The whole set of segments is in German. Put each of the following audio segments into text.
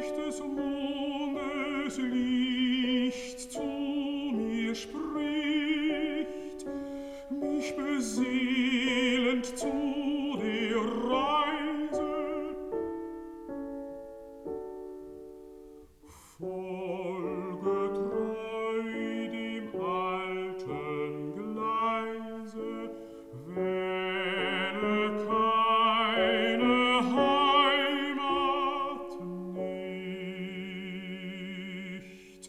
des Mondes Licht zu mir spricht, mich beseelend zu der Reise. Folge treu dem alten Gleise, wähle keine Heimat nicht.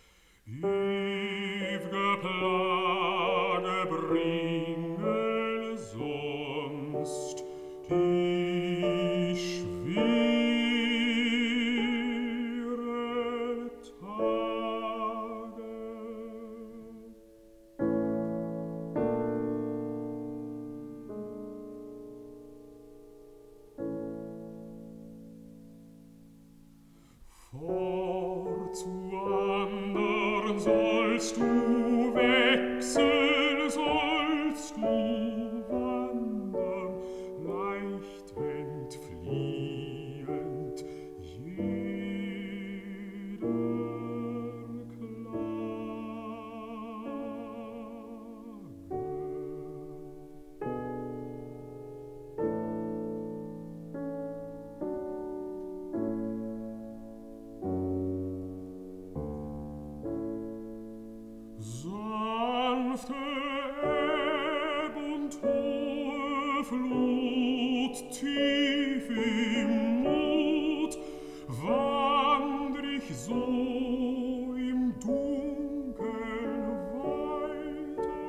Ew'ge Plage bringen sonst die schweren Tage. Fort zu andern sollst du wechseln, sollst du wandern, leicht entfliehend jeder sanfte Ebb und hohe Flut, tief im Mut, wandr ich so im Dunkeln weiter.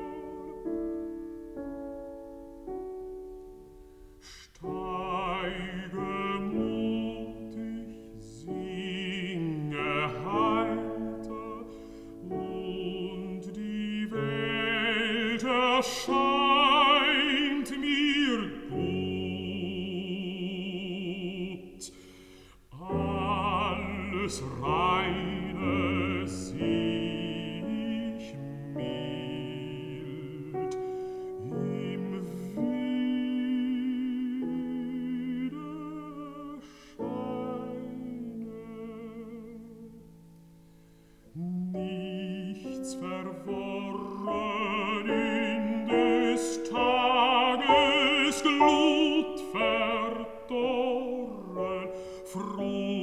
Steige mutig, singe heiter, und die Welt erscheint mir gut. Alles Reine sieh ich mild im Widerscheine. Nichts verworren in des Tages Glut verdorren, froh